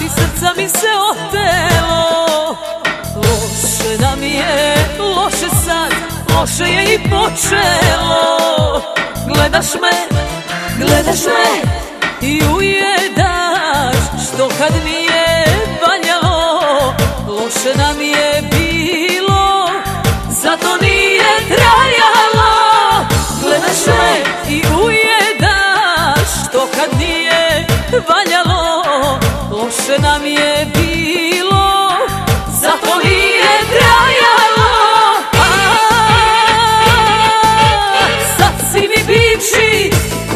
i srca mi se otelo. Loše nam je, loše sad, loše je i počelo. Gledaš me i ujedaš, što kad nije valjalo. Loše nam je bilo, zato nije trajalo. Gledaš me i ujedaš, što kad nije valjalo. Loše nam je bilo, zato nije trajalo. Sad si mi bivši,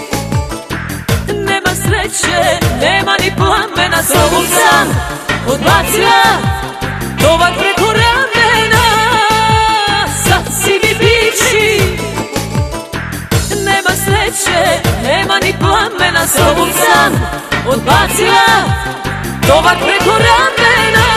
nema sreće, nema ni plamena. S tobom sam odbacila tovar preko ramena. Sad si mi bivši, nema sreće, nema ni plamena. S tobom sam odbacila tovar preko ramena.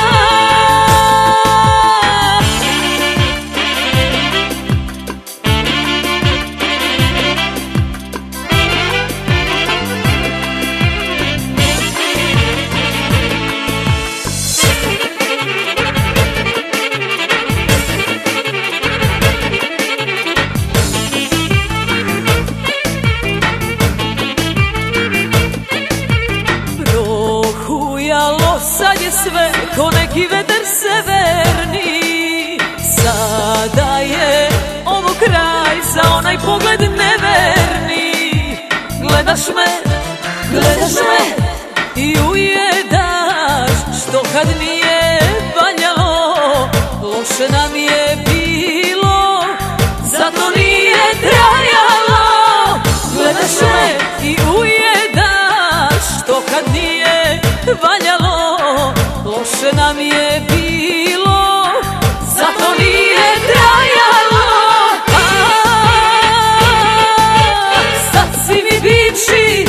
Sad je sve ko neki veter severni. Sada je ovo kraj za onaj pogled neverni. Gledaš me i ujedaš, što kad nije valjalo. Loše nam je bilo, zato nije trajalo. Gledaš me i ujedaš, što kad nije valjalo. Loše nam je bilo, zato nije trajalo. Sad si mi bivši,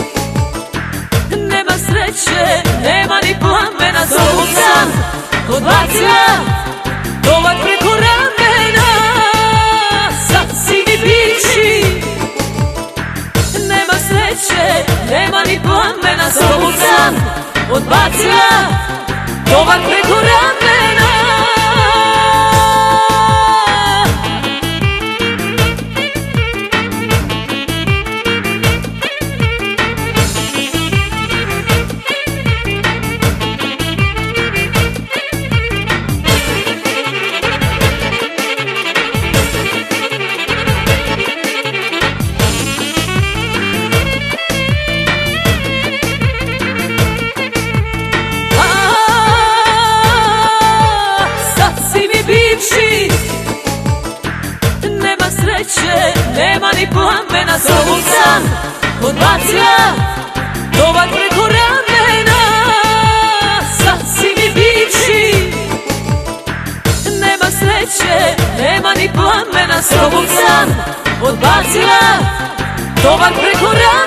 nema sreće, nema ni plamena. S tobom sam odbacila tovar preko ramena. Sad si mi bivši, nema sreće, nema ni plamena. S tobom sam odbacila tovar preko ramena. Nema sreće, nema ni plamena. S tobom sam odbacila tovar preko ramena. Sad si mi bivši, nema sreće, nema ni plamena. S tobom sam odbacila tovar preko ramena.